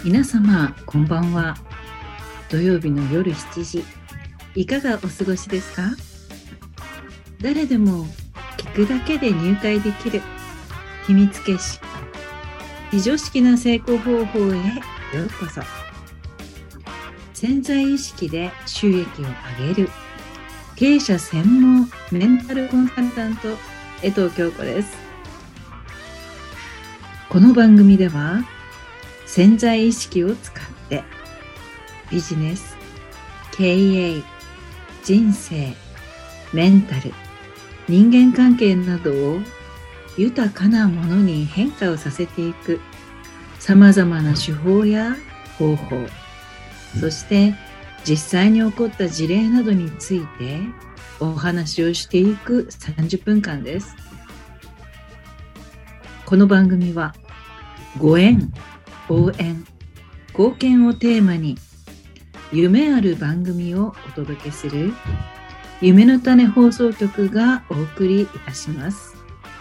皆様こんばんは。土曜日の夜7時、いかがお過ごしですか？誰でも聞くだけで入会できる秘密結社、非常識な成功方法へようこそ。潜在意識で収益を上げる経営者専門メンタルコンサルタント、江藤京子です。この番組では潜在意識を使ってビジネス、経営、人生、メンタル、人間関係などを豊かなものに変化をさせていくさまざまな手法や方法、そして実際に起こった事例などについてお話をしていく30分間です。この番組はご縁、応援、貢献をテーマに夢ある番組をお届けする夢の種放送局がお送りいたします。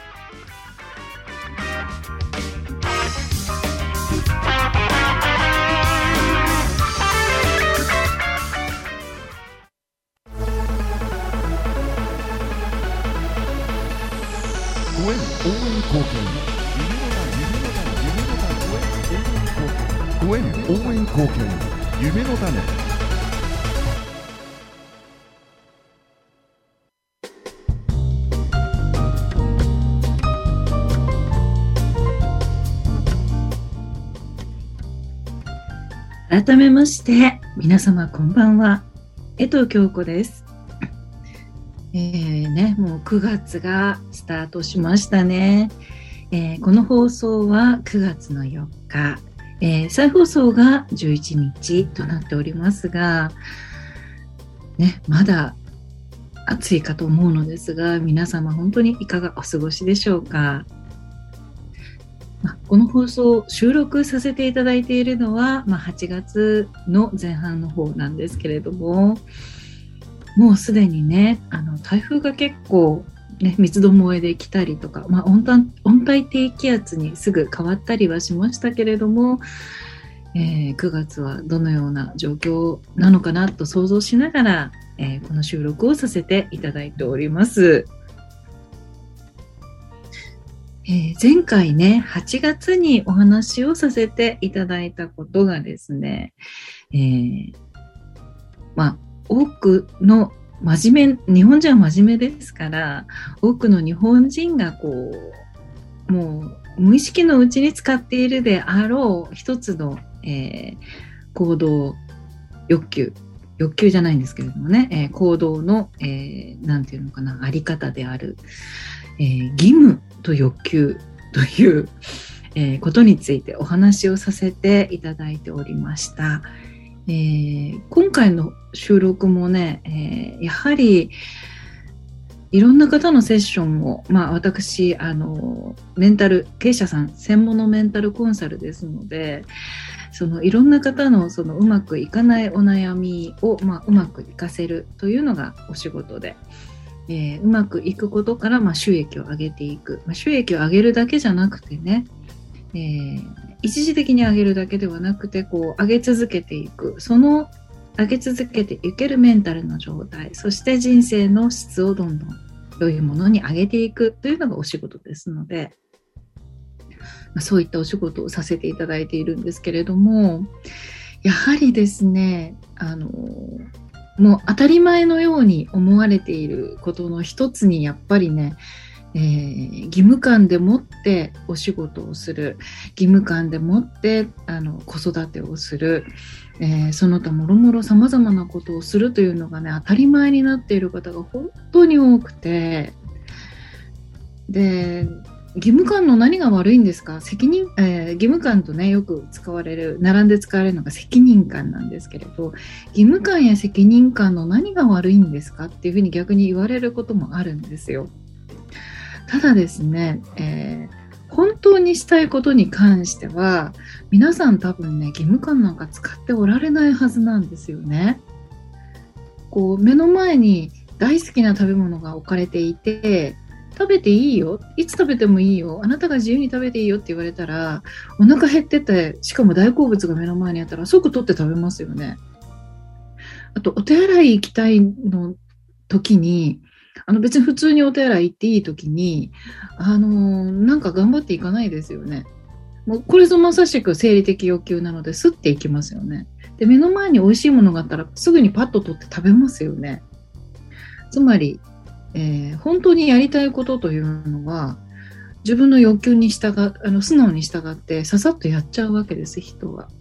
ご縁、応援、貢献、ご縁、応援、貢献、夢の種。 改めまして皆様こんばんは、江藤京子です。もう9月がスタートしましたね。この放送は9月の4日、再放送が11日となっておりますが、まだ暑いかと思うのですが、皆様本当にいかがお過ごしでしょうか。この放送を収録させていただいているのは、8月の前半の方なんですけれども、もうすでにね、台風が結構三つどもえで来たりとか、温帯低気圧にすぐ変わったりはしましたけれども、9月はどのような状況なのかなと想像しながら、この収録をさせていただいております。前回ね、8月にお話をさせていただいたことがですね、多くの日本人は真面目ですから、多くの日本人がもう無意識のうちに使っているであろう一つの、行動欲求じゃないんですけれどもね、行動の、なんていうのかな、あり方である、義務と欲求という、ことについてお話をさせていただいておりました。今回の収録もね、やはりいろんな方のセッションを、私メンタル経営者さん専門のメンタルコンサルですので、いろんな方のうまくいかないお悩みを、うまくいかせるというのがお仕事で、うまくいくことから、収益を上げていく、収益を上げるだけじゃなくてね、一時的に上げるだけではなくて、上げ続けていく、上げ続けていけるメンタルの状態、そして人生の質をどんどん良いものに上げていくというのがお仕事ですので、そういったお仕事をさせていただいているんですけれども、やはりですね、もう当たり前のように思われていることの一つに、やっぱりね、義務感でもってお仕事をする、義務感でもって子育てをする、その他もろもろさまざまなことをするというのがね、当たり前になっている方が本当に多くて、で、義務感の何が悪いんですか？義務感とね、よく並んで使われるのが責任感なんですけれど、義務感や責任感の何が悪いんですかっていうふうに逆に言われることもあるんですよ。ただですね、本当にしたいことに関しては、皆さん多分ね、義務感なんか使っておられないはずなんですよね。目の前に大好きな食べ物が置かれていて、 食べていいよ、いつ食べてもいいよ、あなたが自由に食べていいよって言われたら、お腹減ってて、しかも大好物が目の前にあったら即取って食べますよね。あとお手洗い行きたいの時に、別に普通にお手洗い行っていい時に、なんか頑張っていかないですよね。もうこれぞまさしく生理的欲求なので、スッていきますよね。で、目の前に美味しいものがあったらすぐにパッと取って食べますよね。つまり、本当にやりたいことというのは、自分の欲求に素直に従ってささっとやっちゃうわけです、人は。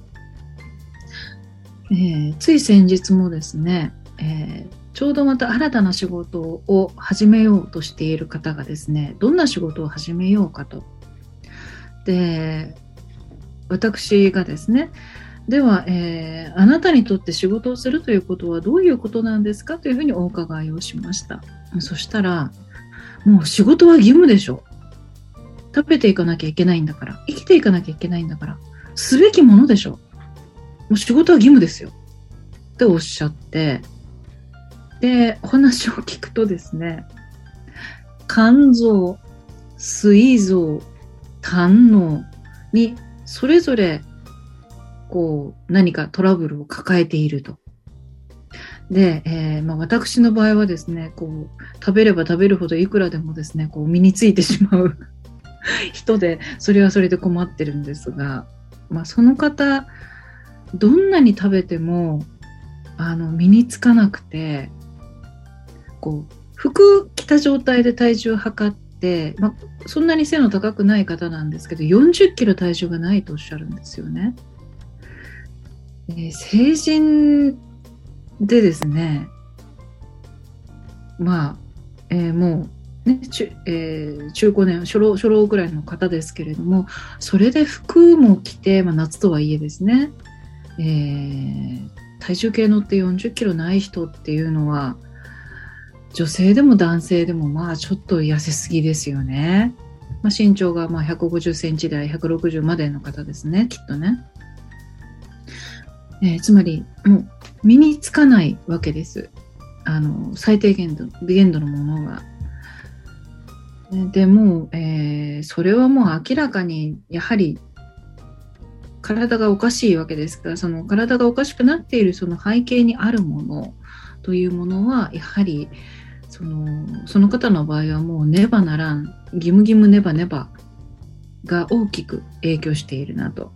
つい先日もですね、ちょうどまた新たな仕事を始めようとしている方がですね、どんな仕事を始めようかと。で、私がですね、では、あなたにとって仕事をするということはどういうことなんですかというふうにお伺いをしました。そしたら、もう仕事は義務でしょ。食べていかなきゃいけないんだから、生きていかなきゃいけないんだから、すべきものでしょ。もう仕事は義務ですよ。っておっしゃって、で、お話を聞くとですね、肝臓、膵臓、胆のにそれぞれこう何かトラブルを抱えていると。で、私の場合はですね、こう食べれば食べるほどいくらでもですね、こう身についてしまう人で、それはそれで困ってるんですが、その方、どんなに食べても身につかなくて、こう服着た状態で体重を測って、そんなに背の高くない方なんですけど、40キロ体重がないとおっしゃるんですよね。成人でですね、もう、ね、中高年、初老ぐらいの方ですけれども、それで服も着て、夏とはいえですね、体重計乗って40キロない人っていうのは、女性でも男性でもちょっと痩せすぎですよね。身長が150センチ台160までの方ですね、きっとね。つまりもう身につかないわけです。最低限度のものが。でも、それはもう明らかにやはり体がおかしいわけですから、その体がおかしくなっているその背景にあるものというものは、やはりその方の場合はもうねばならん、義務ねばねばが大きく影響しているなと。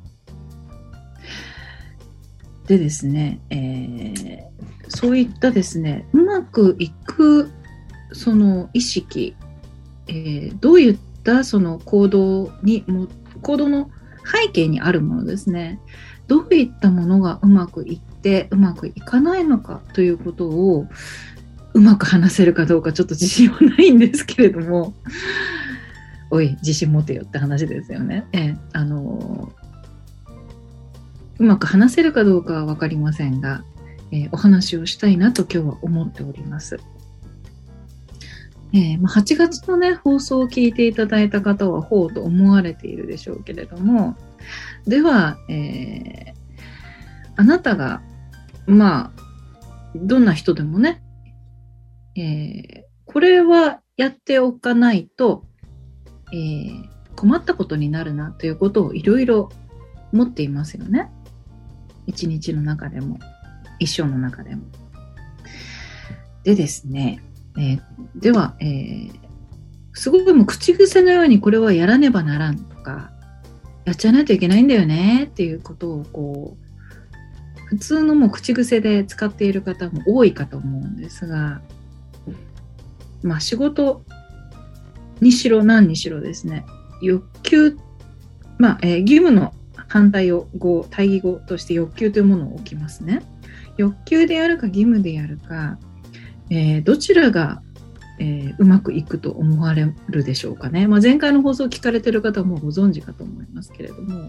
でですね、そういったですね、うまくいくその意識、どういったその行動の背景にあるものですね、どういったものがうまくいってうまくいかないのかということをうまく話せるかどうかちょっと自信はないんですけれども、おい自信持てよって話ですよね。うまく話せるかどうかは分かりませんが、お話をしたいなと今日は思っております。8月のね、放送を聞いていただいた方はほうと思われているでしょうけれども、では、あなたがどんな人でもね、これはやっておかないと、困ったことになるなということをいろいろ持っていますよね。一日の中でも一生の中でも。でですね、では、すごいもう口癖のようにこれはやらねばならんとか、やっちゃわないといけないんだよねっていうことをこう普通のもう口癖で使っている方も多いかと思うんですが、仕事にしろ何にしろですね、欲求、義務の反対語、対義語として欲求というものを置きますね。欲求でやるか義務でやるか、どちらが、うまくいくと思われるでしょうかね。前回の放送を聞かれている方はもうご存知かと思いますけれども、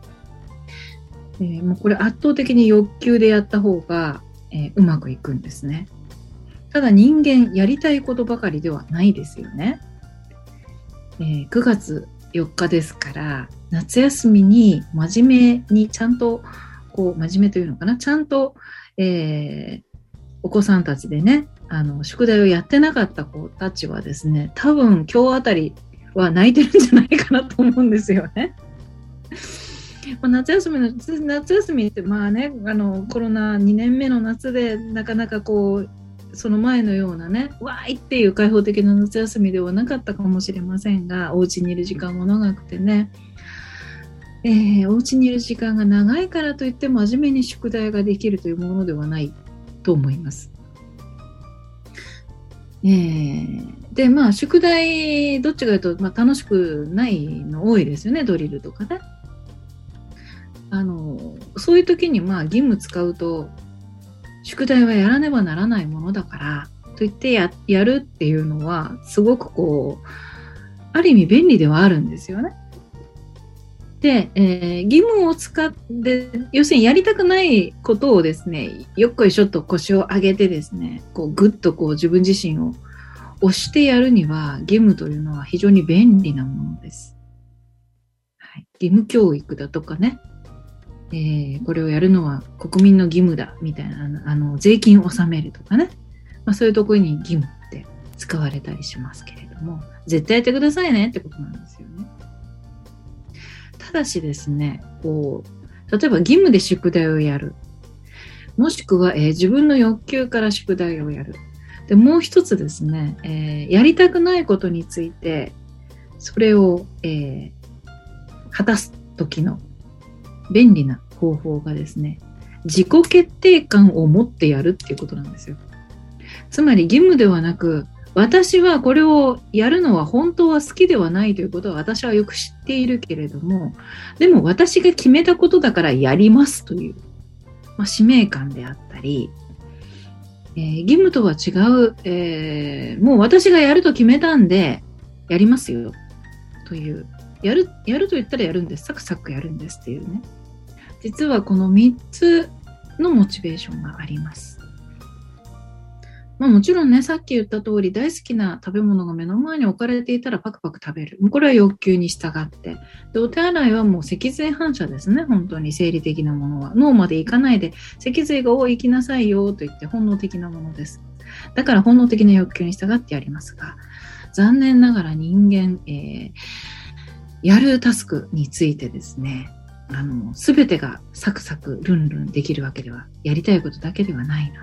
もうこれ圧倒的に欲求でやった方が、うまくいくんですね。ただ人間やりたいことばかりではないですよね。9月4日ですから夏休みに真面目にちゃんと真面目というのかな、ちゃんと、お子さんたちでね、 宿題をやってなかった子たちはですね、多分今日あたりは泣いてるんじゃないかなと思うんですよね。夏休みってまあね、コロナ2年目の夏でなかなかこうその前のようなね、わーいっていう開放的な夏休みではなかったかもしれませんが、お家にいる時間も長くてね、お家にいる時間が長いからといって真面目に宿題ができるというものではないと思います。でまあ宿題どっちかというと、楽しくないの多いですよね、ドリルとかね。そういう時に義務使うと、宿題はやらねばならないものだからと言ってやるっていうのはすごくこうある意味便利ではあるんですよね。で、義務を使って要するにやりたくないことをですね、よっこいしょっと腰を上げてですね、こうぐっとこう自分自身を押してやるには義務というのは非常に便利なものです。はい、義務教育だとかね、これをやるのは国民の義務だみたいな税金を納めるとかね、そういうところに義務って使われたりしますけれども、絶対やってくださいねってことなんですよね。ただしですね、こう例えば義務で宿題をやる、もしくは、自分の欲求から宿題をやる。でもう一つですね、やりたくないことについてそれを、果たす時の便利な方法がですね、自己決定感を持ってやるっていうことなんですよ。つまり義務ではなく、私はこれをやるのは本当は好きではないということは私はよく知っているけれども、でも私が決めたことだからやりますという、使命感であったり、義務とは違う、もう私がやると決めたんでやりますよという、やると言ったらやるんです、サクサクやるんですっていうね、実はこの3つのモチベーションがあります。もちろんね、さっき言った通り大好きな食べ物が目の前に置かれていたらパクパク食べる。これは欲求に従って。で、お手洗いはもう脊髄反射ですね。本当に生理的なものは。脳まで行かないで、脊髄が行きなさいよと言って本能的なものです。だから本能的な欲求に従ってやりますが、残念ながら人間、やるタスクについてですね、すべてがサクサクルンルンできるわけでは、やりたいことだけではないの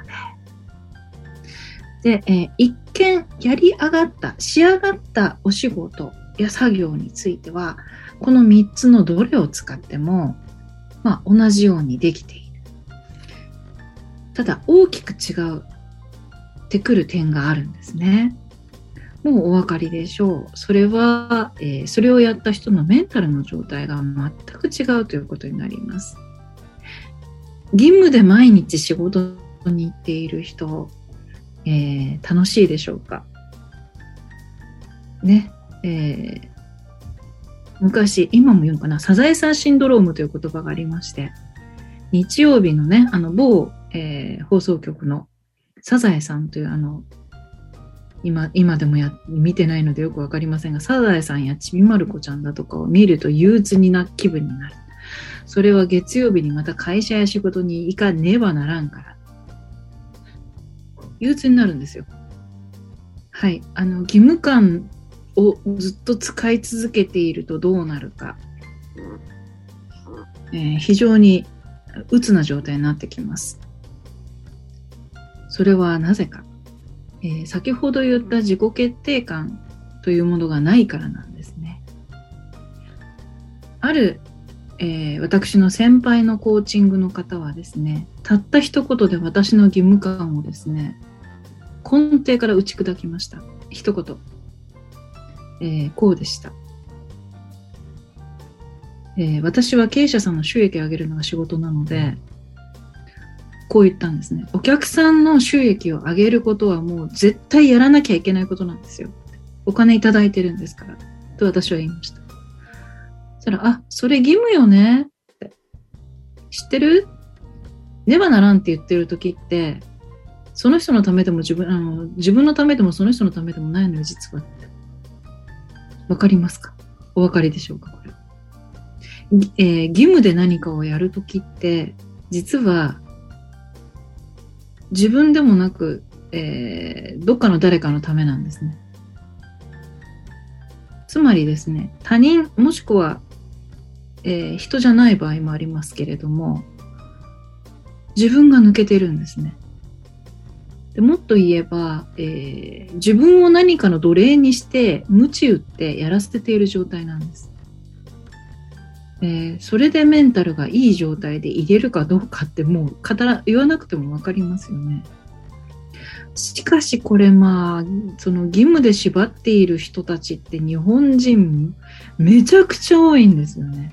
で、一見やり上がった、仕上がったお仕事や作業については、この3つのどれを使っても、同じようにできている。ただ大きく違ってくる点があるんですね。もうお分かりでしょう。それは、それをやった人のメンタルの状態が全く違うということになります。義務で毎日仕事に行っている人、楽しいでしょうかね。昔、今も言うのかな、サザエさんシンドロームという言葉がありまして、日曜日のね、某、放送局のサザエさんという今でも見てないのでよくわかりませんが、サザエさんやちびまる子ちゃんだとかを見ると憂鬱な気分になる。それは月曜日にまた会社や仕事に行かねばならんから。憂鬱になるんですよ。はい。義務感をずっと使い続けているとどうなるか。非常に鬱な状態になってきます。それはなぜか。先ほど言った自己決定感というものがないからなんですね。ある、私の先輩のコーチングの方はですね、たった一言で私の義務感をですね、根底から打ち砕きました。一言、こうでした。私は経営者さんの収益を上げるのが仕事なので、こう言ったんですね。お客さんの収益を上げることはもう絶対やらなきゃいけないことなんですよ。お金いただいてるんですから。と私は言いました。そしたら、それ義務よねって。知ってる？ねばならんって言ってる時って、その人のためでも自分のためでもその人のためでもないのよ、実は。わかりますか？お分かりでしょうか、これ。義務で何かをやるときって、実は自分でもなくどっかの誰かのためなんですね。つまりですね、他人もしくは、人じゃない場合もありますけれども、自分が抜けてるんですね。でもっと言えば、自分を何かの奴隷にして鞭打ってやらせている状態なんです。それでメンタルがいい状態で入れるかどうかってもう言わなくても分かりますよね。しかしこれその義務で縛っている人たちって日本人めちゃくちゃ多いんですよね。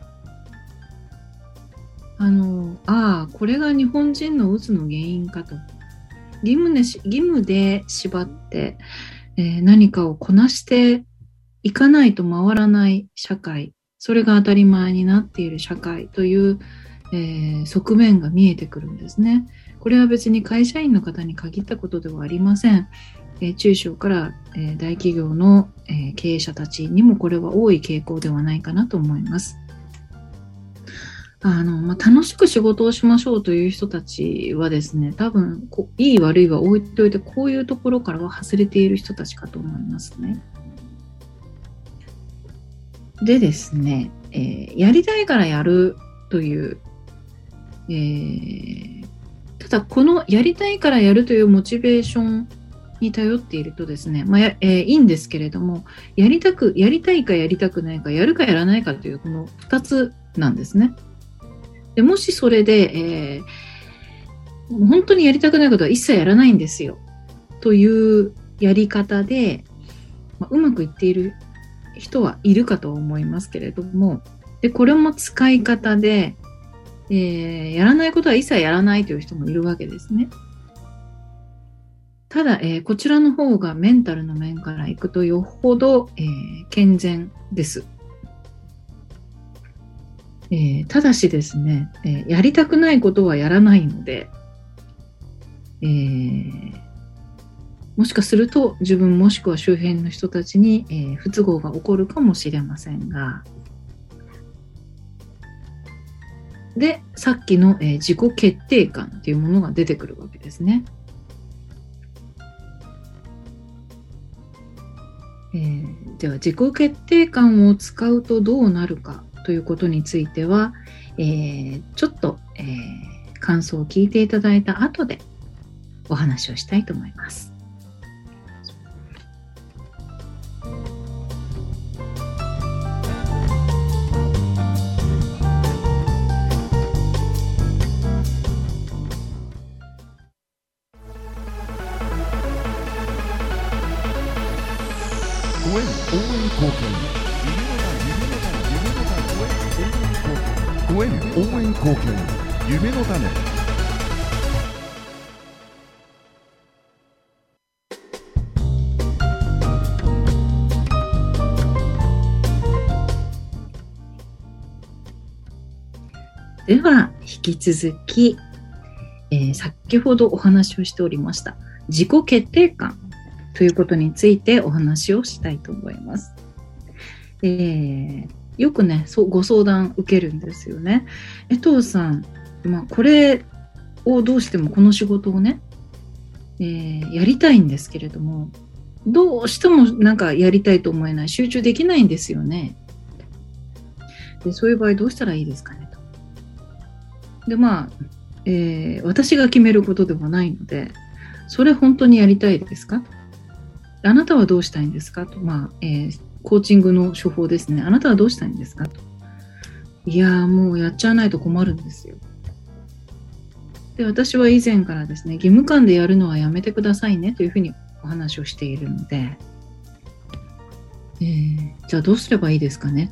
これが日本人のうつの原因かと。義務で縛って、何かをこなしていかないと回らない社会、それが当たり前になっている社会という、側面が見えてくるんですね。これは別に会社員の方に限ったことではありません。中小から、大企業の、経営者たちにもこれは多い傾向ではないかなと思います。楽しく仕事をしましょうという人たちはですね、多分いい悪いは置いておいて、こういうところからは外れている人たちかと思いますね。でですね、やりたいからやるという、ただこのやりたいからやるというモチベーションに頼っているとですね、いいんですけれども、やりたいかやりたくないか、やるかやらないかというこの2つなんですね。でもしそれで、本当にやりたくないことは一切やらないんですよというやり方で、うまくいっている人はいるかと思いますけれども、でこれも使い方で、やらないことは一切やらないという人もいるわけですね。ただ、こちらの方がメンタルの面からいくとよほど、健全です。ただしですね、やりたくないことはやらないので、もしかすると自分もしくは周辺の人たちに、不都合が起こるかもしれませんが、でさっきの、自己決定感というものが出てくるわけですね。では自己決定感を使うとどうなるかということについては、ちょっと、感想を聞いていただいた後でお話をしたいと思います。 応援貢献夢の種。 では引き続き、先ほどお話をしておりました自己決定感ということについてお話をしたいと思います。よくね、ご相談受けるんですよね。江藤さん、これをどうしてもこの仕事をね、やりたいんですけれども、どうしてもなんかやりたいと思えない、集中できないんですよね。でそういう場合どうしたらいいですかねと。で私が決めることではないので、それ本当にやりたいですかと。あなたはどうしたいんですかと。コーチングの手法ですね。あなたはどうしたいんですかと。いやもうやっちゃわないと困るんですよ。で私は以前からですね、義務感でやるのはやめてくださいねというふうにお話をしているので、じゃあどうすればいいですかね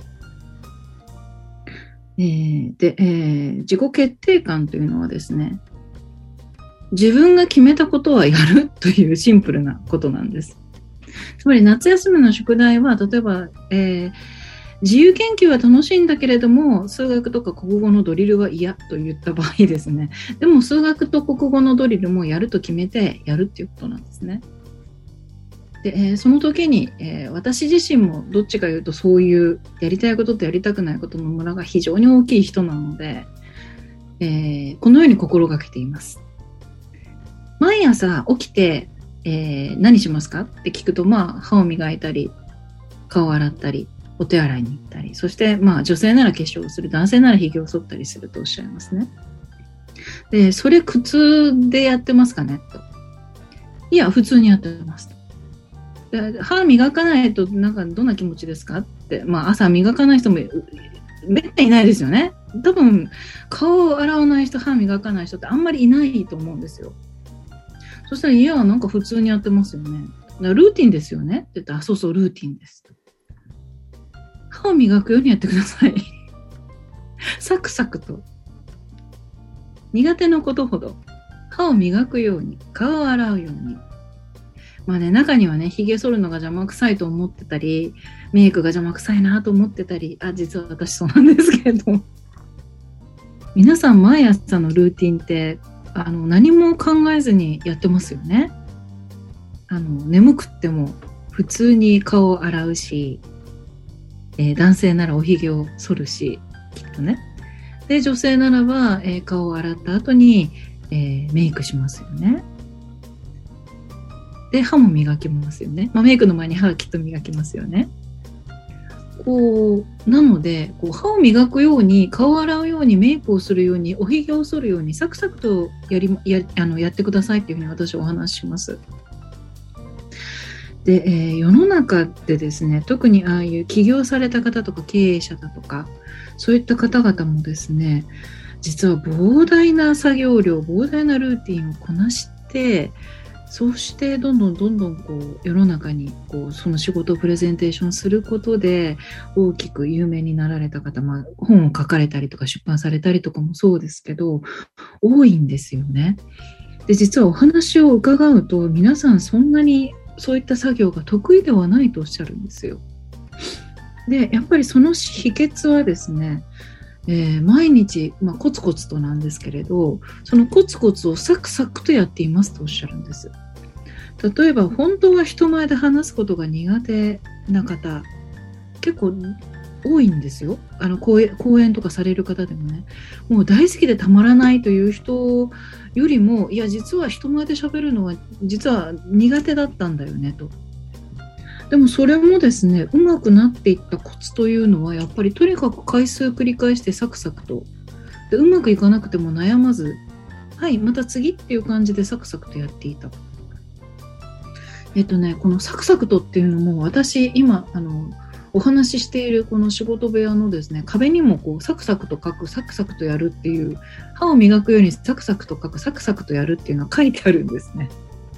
と。自己決定感というのはですね、自分が決めたことはやるというシンプルなことなんです。つまり夏休みの宿題は、例えば、自由研究は楽しいんだけれども、数学とか国語のドリルは嫌と言った場合ですね、でも数学と国語のドリルもやると決めてやるっていうことなんですね。で、その時に、私自身もどっちかいうとそういうやりたいこととやりたくないことのムラが非常に大きい人なので、このように心がけています。 毎朝起きて、何しますかって聞くと、歯を磨いたり、顔を洗ったり、お手洗いに行ったり、そして、女性なら化粧をする、男性なら髭を剃ったりするとおっしゃいますね。で、それ苦痛でやってますかねと。いや、普通にやってますと。で、歯磨かないと、どんな気持ちですかって、朝磨かない人もめったにいないですよね。多分、顔を洗わない人、歯磨かない人ってあんまりいないと思うんですよ。そしたら、いや、普通にやってますよね。ルーティンですよねって言ったら、そうそう、ルーティンです。歯を磨くようにやってください。サクサクと。苦手なことほど、歯を磨くように、顔を洗うように。中にはね、髭剃るのが邪魔くさいと思ってたり、メイクが邪魔くさいなと思ってたり、実は私そうなんですけれど。皆さん、毎朝のルーティンって、何も考えずにやってますよね。眠くっても普通に顔を洗うし、男性ならおひげを剃るし、きっとね。で、女性ならば、顔を洗った後に、メイクしますよね。で、歯も磨きますよね。メイクの前に歯はきっと磨きますよね。なので、歯を磨くように、顔を洗うように、メイクをするように、おひげを剃るように、サクサクとやってくださいっていうふうに私はお話しします。で、世の中でですね、特にああいう起業された方とか経営者だとか、そういった方々もですね、実は膨大な作業量、膨大なルーティンをこなして、そうしてどんどん世の中にその仕事をプレゼンテーションすることで大きく有名になられた方、本を書かれたりとか出版されたりとかもそうですけど、多いんですよね。で、実はお話を伺うと、皆さんそんなにそういった作業が得意ではないとおっしゃるんですよ。で、やっぱりその秘訣はですね、毎日、コツコツとなんですけれど、そのコツコツをサクサクとやっていますとおっしゃるんです。例えば、本当は人前で話すことが苦手な方、結構多いんですよ。講演とかされる方でもね、もう大好きでたまらないという人よりも、いや、実は人前で喋るのは実は苦手だったんだよねと。でもそれもですね、上手くなっていったコツというのは、やっぱりとにかく回数繰り返してサクサクと。で、うまくいかなくても悩まず、はい、また次っていう感じでサクサクとやっていた。このサクサクとっていうのも、私今お話ししているこの仕事部屋のですね、壁にもサクサクと書く、サクサクとやるっていう、歯を磨くようにサクサクと書く、サクサクとやるっていうのは書いてあるんですね。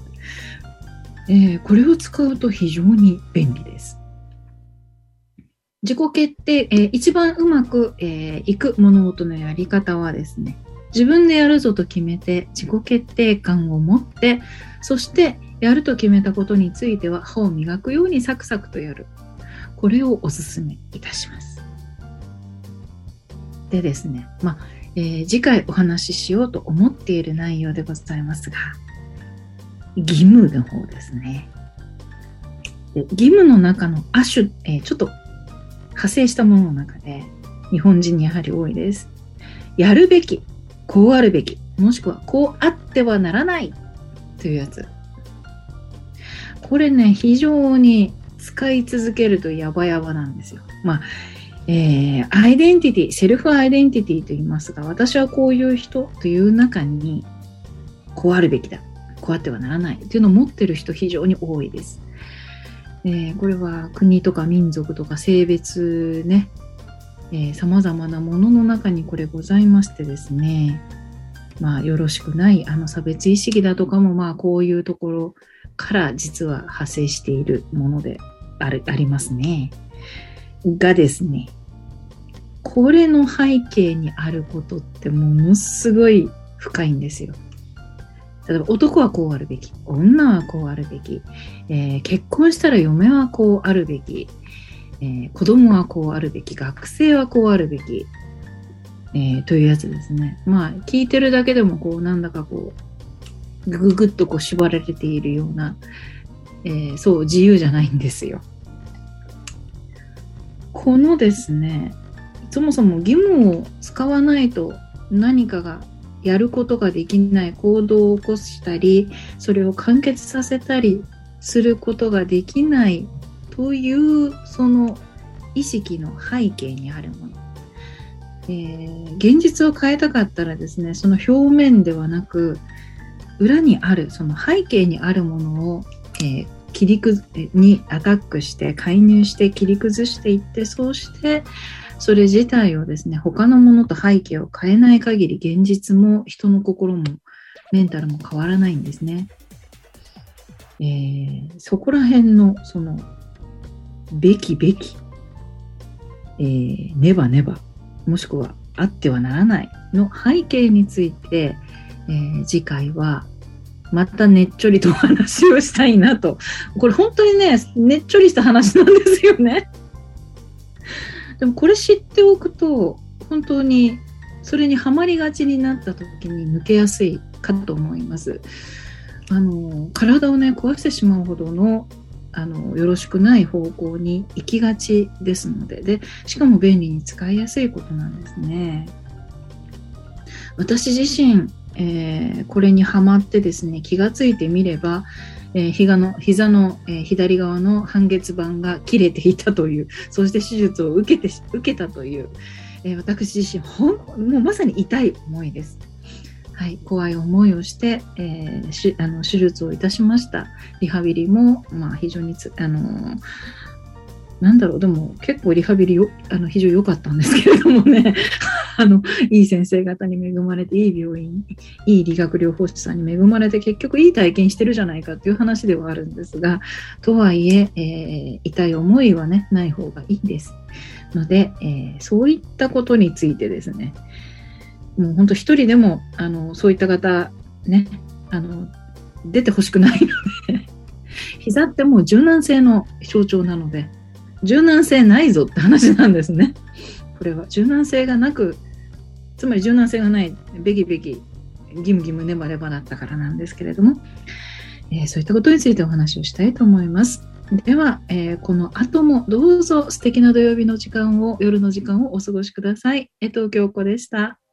これを使うと非常に便利です。自己決定、一番うまくいく物事のやり方はですね、自分でやるぞと決めて自己決定感を持って、そしてやると決めたことについては歯を磨くようにサクサクとやる。これをお勧めいたします。でですね、次回お話ししようと思っている内容でございますが、義務の方ですね。で、義務の中のちょっと派生したものの中で、日本人にやはり多いです。やるべき、こうあるべき、もしくはこうあってはならないというやつ。これね、非常に使い続けるとヤバヤバなんですよ。アイデンティティ、セルフアイデンティティと言いますが、私はこういう人という中に、こうあるべきだ、こうあってはならないというのを持っている人非常に多いです。これは国とか民族とか性別ね、様々なものの中にこれございましてですね、よろしくない差別意識だとかもこういうところから実は派生しているものでありますね。がですね、これの背景にあることってものすごい深いんですよ。例えば男はこうあるべき、女はこうあるべき、結婚したら嫁はこうあるべき、子供はこうあるべき、学生はこうあるべき、というやつですね。聞いてるだけでもなんだかぐぐっと縛られているような、そう自由じゃないんですよ。このですね、そもそも義務を使わないと何かがやることができない、行動を起こしたり、それを完結させたりすることができないというその意識の背景にあるもの、現実を変えたかったらですね、その表面ではなく裏にあるその背景にあるものを、にアタックして介入して切り崩していって、そうしてそれ自体をですね、他のものと背景を変えない限り現実も人の心もメンタルも変わらないんですね。そこら辺のそのべき、ねばもしくはあってはならないの背景について、次回はまたねっちょりとお話をしたいなと。これ本当にね、ねっちょりした話なんですよね。でもこれ知っておくと本当にそれにはまりがちになった時に抜けやすいかと思います。体をね壊してしまうほどのよろしくない方向に行きがちですので、しかも便利に使いやすいことなんですね。私自身、これにはまってですね、気がついてみれば、膝の、左側の半月板が切れていたという、そして手術を受けたという、私自身もうまさに痛い思いです。はい、怖い思いをして、手術をいたしました。リハビリも、非常にでも結構リハビリ非常に良かったんですけれどもねいい先生方に恵まれて、いい病院、いい理学療法士さんに恵まれて、結局いい体験してるじゃないかという話ではあるんですが、とはいえ痛い思いはねない方がいいですので、そういったことについてですね、もう本当一人でもそういった方ね出てほしくないので膝ってもう柔軟性の象徴なので、柔軟性ないぞって話なんですね。これは柔軟性がなく、つまり柔軟性がない、べきギムネバネバだったからなんですけれども、そういったことについてお話をしたいと思います。では、この後もどうぞ素敵な土曜日の時間を、夜の時間をお過ごしください。江藤京子でした。